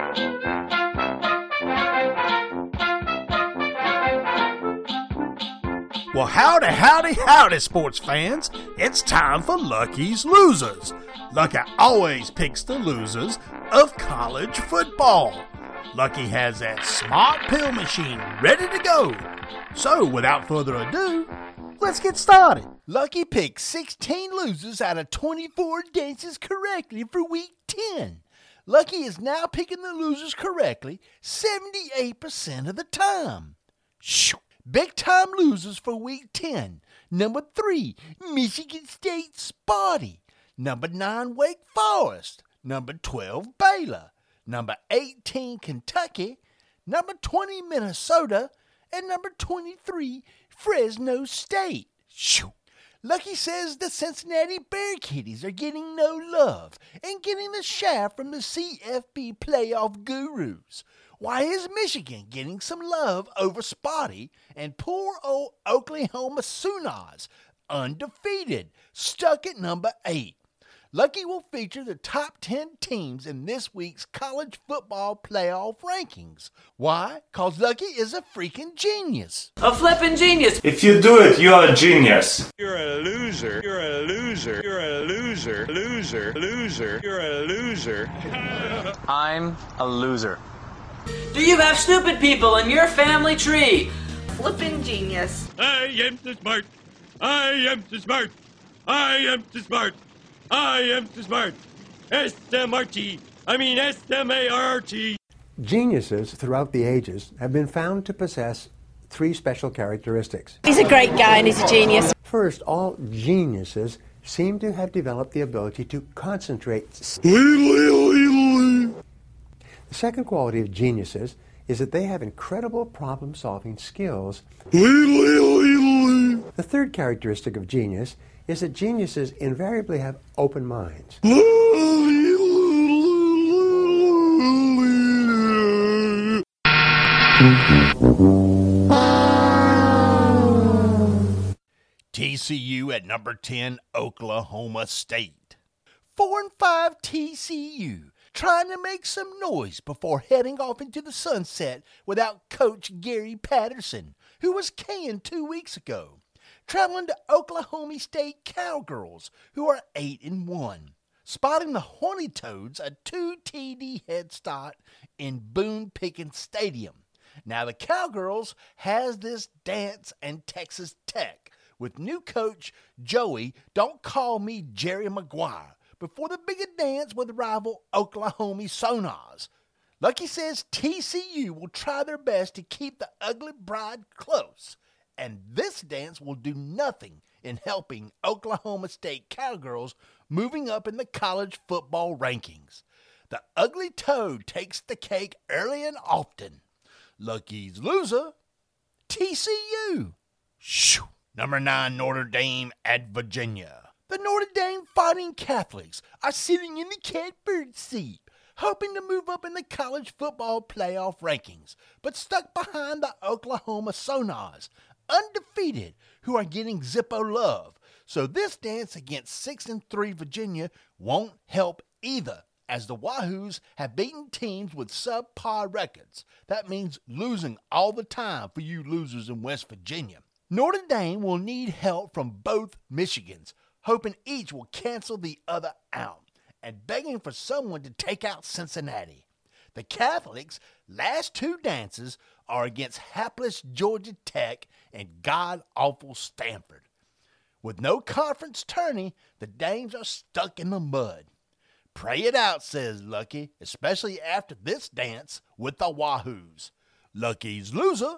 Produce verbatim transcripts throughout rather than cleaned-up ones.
Well, howdy, howdy, howdy, sports fans. It's time for Lucky's Losers. Lucky always picks the losers of college football. Lucky has that smart pill machine ready to go. So, without further ado, let's get started. Lucky picked sixteen losers out of twenty-four dances correctly for week ten. Lucky is now picking the losers correctly seventy-eight percent of the time. Shoo. Big time losers for week ten. Number three, Michigan State Sparty. Number nine, Wake Forest. Number twelve, Baylor. Number eighteen, Kentucky. Number twenty, Minnesota. And number twenty-three, Fresno State. Shoo. Lucky says the Cincinnati Bearkitties are getting no love and getting the shaft from the C F B playoff gurus. Why is Michigan getting some love over Sparty and poor old Oklahoma Sooners, undefeated, stuck at number eight? Lucky will feature the top ten teams in this week's college football playoff rankings. Why? Cause Lucky is a freaking genius. A flippin' genius. If you do it, you are a genius. You're a loser. You're a loser. You're a loser. Loser. Loser. You're a loser. I'm a loser. Do you have stupid people in your family tree? Flippin' genius. I am too smart. I am too smart. I am too smart. I am too smart. S M R T. I mean S M A R R T. Geniuses throughout the ages have been found to possess three special characteristics. He's a great guy and he's a genius. First, all geniuses seem to have developed the ability to concentrate. The second quality of geniuses is that they have incredible problem-solving skills. The third characteristic of genius is that geniuses invariably have open minds. T C U at number ten, Oklahoma State. Four and five T C U. Trying to make some noise before heading off into the sunset without Coach Gary Patterson, who was canned two weeks ago. Traveling to Oklahoma State Cowgirls, who are eight and one. Spotting the Horny Toads a two T D head start in Boone Pickens Stadium. Now the Cowgirls has this dance and Texas Tech with new coach Joey, don't call me Jerry Maguire, before the bigger dance with rival Oklahoma Sooners. Lucky says T C U will try their best to keep the ugly bride close, and this dance will do nothing in helping Oklahoma State Cowgirls moving up in the college football rankings. The ugly toad takes the cake early and often. Lucky's loser, T C U. Shoo. Number nine, Notre Dame at Virginia. The Notre Dame Fighting Catholics are sitting in the catbird seat, hoping to move up in the college football playoff rankings, but stuck behind the Oklahoma Sooners, undefeated, who are getting Zippo love. So this dance against six and three Virginia won't help either, as the Wahoos have beaten teams with subpar records. That means losing all the time for you losers in West Virginia. Notre Dame will need help from both Michigans, hoping each will cancel the other out, and begging for someone to take out Cincinnati. The Catholics' last two dances are against hapless Georgia Tech and god-awful Stanford. With no conference tourney, the Dames are stuck in the mud. Pray it out, says Lucky, especially after this dance with the Wahoos. Lucky's loser,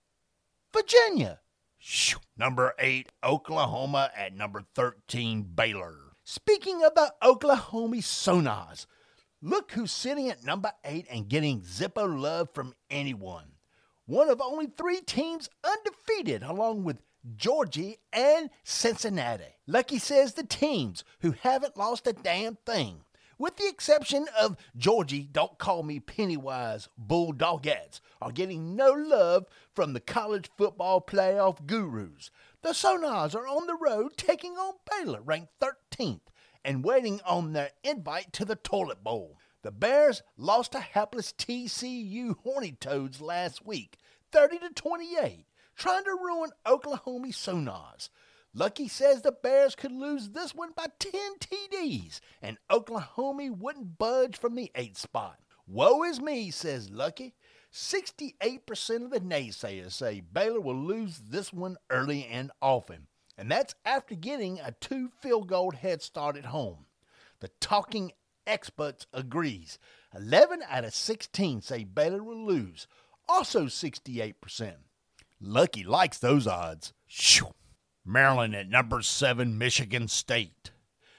Virginia. Shoo. Number eight, Oklahoma at number thirteen, Baylor. Speaking of the Oklahoma Sooners, look who's sitting at number eight and getting Zippo love from anyone. One of only three teams undefeated, along with Georgia and Cincinnati. Lucky says the teams who haven't lost a damn thing, with the exception of Georgia, don't call me Pennywise, Bulldogettes, are getting no love from the college football playoff gurus. The Sooners are on the road taking on Baylor, ranked thirteenth, and waiting on their invite to the toilet bowl. The Bears lost to hapless T C U Horny Toads last week, thirty to twenty-eight, trying to ruin Oklahoma Sooners. Lucky says the Bears could lose this one by ten T Ds, and Oklahoma wouldn't budge from the eighth spot. Woe is me, says Lucky. sixty-eight percent of the naysayers say Baylor will lose this one early and often, and that's after getting a two field goal head start at home. The talking experts agrees. eleven out of sixteen say Baylor will lose, also sixty-eight percent. Lucky likes those odds. Shoo. Maryland at number seven, Michigan State.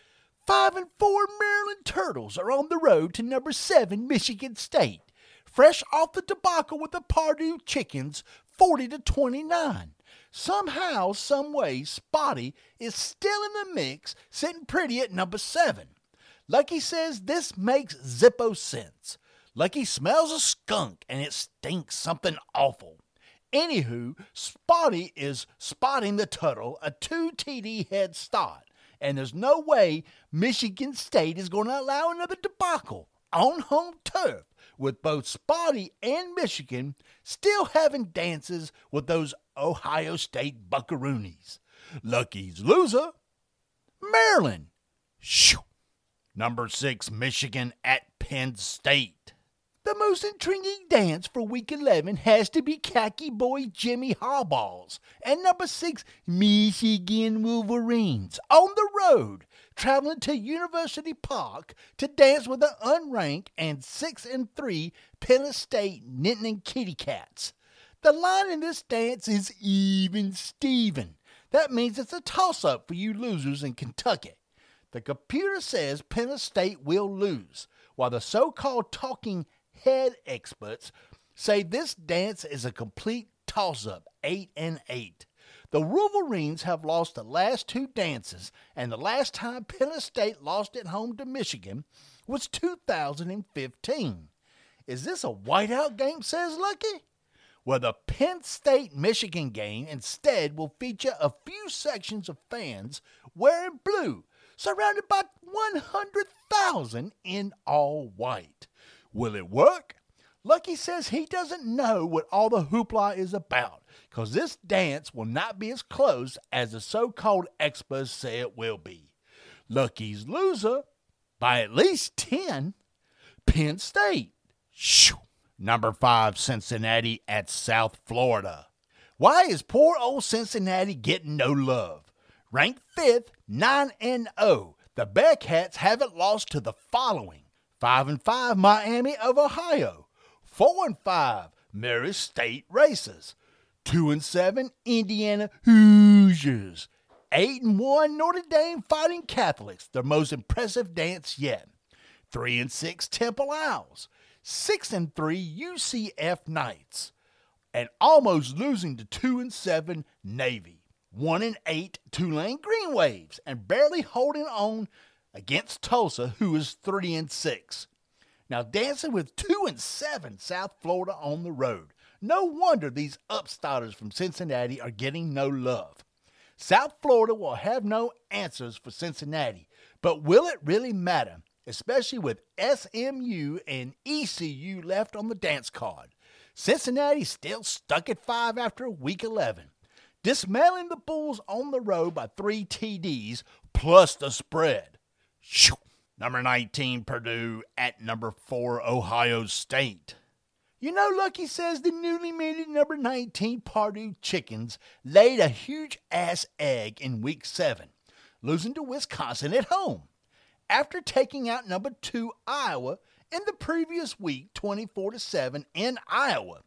Five and four Maryland Turtles are on the road to number seven, Michigan State, fresh off the debacle with the Purdue Chickens, forty to twenty-nine. Somehow, someway, Spotty is still in the mix, sitting pretty at number seven. Lucky says this makes zippo sense. Lucky smells a skunk and it stinks something awful. Anywho, Spotty is spotting the Turtle a two T D head start, and there's no way Michigan State is going to allow another debacle on home turf, with both Spotty and Michigan still having dances with those Ohio State buckaroonies. Lucky's loser, Maryland. Shoo. Number six, Michigan at Penn State. The most intriguing dance for week eleven has to be khaki boy Jimmy Harbaugh's and number six, Michigan Wolverines on the road, traveling to University Park to dance with the unranked and six and three Penn State Nittany Kitty Cats. The line in this dance is even Steven. That means it's a toss-up for you losers in Kentucky. The computer says Penn State will lose, while the so-called talking head experts say this dance is a complete toss-up, eight and eight. The Wolverines have lost the last two dances, and the last time Penn State lost at home to Michigan was two thousand fifteen. Is this a whiteout game, says Lucky? Well, the Penn State-Michigan game instead will feature a few sections of fans wearing blue, surrounded by one hundred thousand in all white. Will it work? Lucky says he doesn't know what all the hoopla is about, because this dance will not be as close as the so-called experts say it will be. Lucky's loser, by at least ten, Penn State. Shoo. Number five, Cincinnati at South Florida. Why is poor old Cincinnati getting no love? Ranked fifth, nine and oh, the Bearcats haven't lost to the following: five and five Miami of Ohio, four and five Murray State Racers, two and seven Indiana Hoosiers, eight and one Notre Dame Fighting Catholics, their most impressive dance yet, three and six Temple Owls, six and three U C F Knights, and almost losing to two and seven Navy, one and eight Tulane Green Waves, and barely holding on against Tulsa, who is three and six. Now dancing with two and seven South Florida on the road. No wonder these upstarters from Cincinnati are getting no love. South Florida will have no answers for Cincinnati, but will it really matter, especially with S M U and E C U left on the dance card? Cincinnati still stuck at five after week eleven, dismantling the Bulls on the road by three T Ds plus the spread. Shoo. Number nineteen, Purdue at number four, Ohio State. You know, Lucky says the newly minted number nineteen Purdue Chickens laid a huge-ass egg in week seven, losing to Wisconsin at home, after taking out number two, Iowa, in the previous week, twenty-four to seven in Iowa.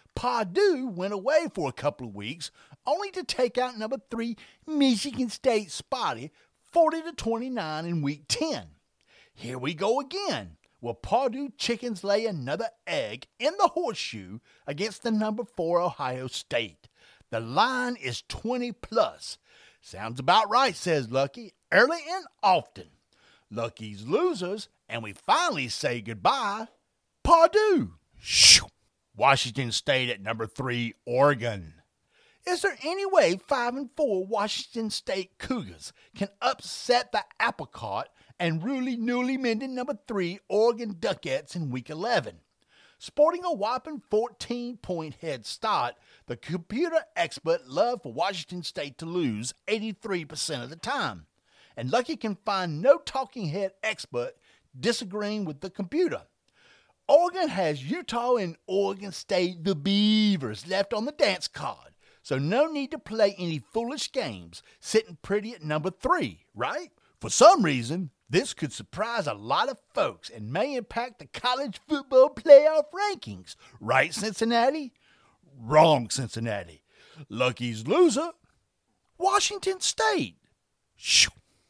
Purdue went away for a couple of weeks, only to take out number three, Michigan State Spotty, forty to twenty-nine in week ten. Here we go again. Will Purdue Chickens lay another egg in the horseshoe against the number four Ohio State? The line is twenty plus. Sounds about right, says Lucky, early and often. Lucky's losers, and we finally say goodbye, Purdue. Shoo. Washington State at number three, Oregon. Is there any way five and four Washington State Cougars can upset the apple cart and really newly minted number three Oregon Duckettes in week eleven. Sporting a whopping fourteen-point head start, the computer expert loved for Washington State to lose eighty-three percent of the time. And Lucky can find no talking head expert disagreeing with the computer. Oregon has Utah and Oregon State, the Beavers, left on the dance card, so no need to play any foolish games, sitting pretty at number three, right? For some reason, this could surprise a lot of folks and may impact the college football playoff rankings. Right, Cincinnati? Wrong, Cincinnati. Lucky's loser, Washington State. Shoo.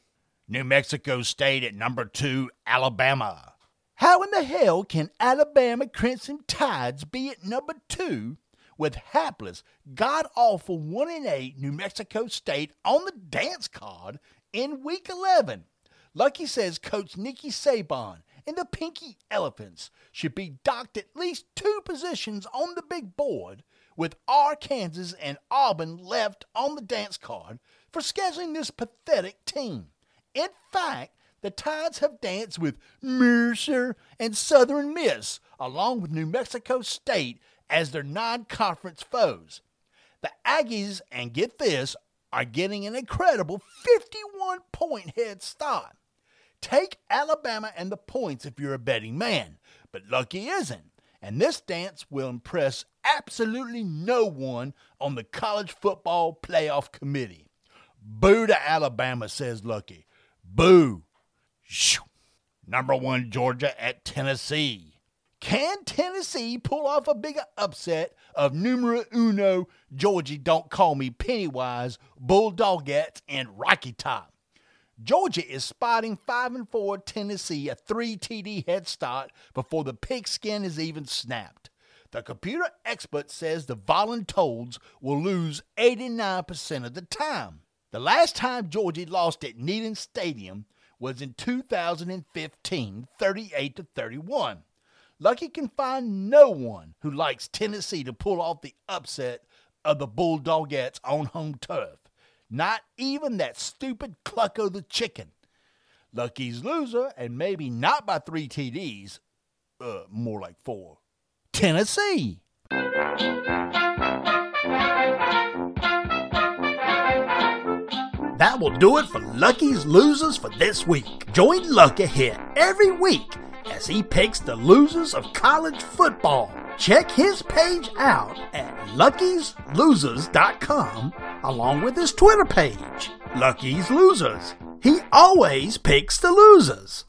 New Mexico State at number two, Alabama. How in the hell can Alabama Crimson Tides be at number two with hapless, god-awful one and eight New Mexico State on the dance card in week eleven? Lucky says Coach Nicky Saban and the Pinky Elephants should be docked at least two positions on the big board, with Arkansas and Auburn left on the dance card for scheduling this pathetic team. In fact, the Tides have danced with Mercer and Southern Miss, along with New Mexico State as their non-conference foes. The Aggies, and get this, are getting an incredible fifty-one point head start. Take Alabama and the points if you're a betting man, but Lucky isn't, and this dance will impress absolutely no one on the college football playoff committee. Boo to Alabama, says Lucky. Boo. Shoo. Number one, Georgia at Tennessee. Can Tennessee pull off a bigger upset of numero uno, Georgie Don't Call Me Pennywise, Bulldogettes, and Rocky Top? Georgia is spotting five and four Tennessee a three T D head start before the pigskin is even snapped. The computer expert says the Voluntoads will lose eighty-nine percent of the time. The last time Georgia lost at Neyland Stadium was in two thousand fifteen, thirty-eight to thirty-one. Lucky can find no one who likes Tennessee to pull off the upset of the Bulldogettes on home turf. Not even that stupid Clucko the Chicken. Lucky's loser, and maybe not by three T Ds, uh, more like four. Tennessee. That will do it for Lucky's Losers for this week. Join Lucky here every week as he picks the losers of college football. Check his page out at Lucky's Losers dot com along with his Twitter page, Lucky's Losers. He always picks the losers.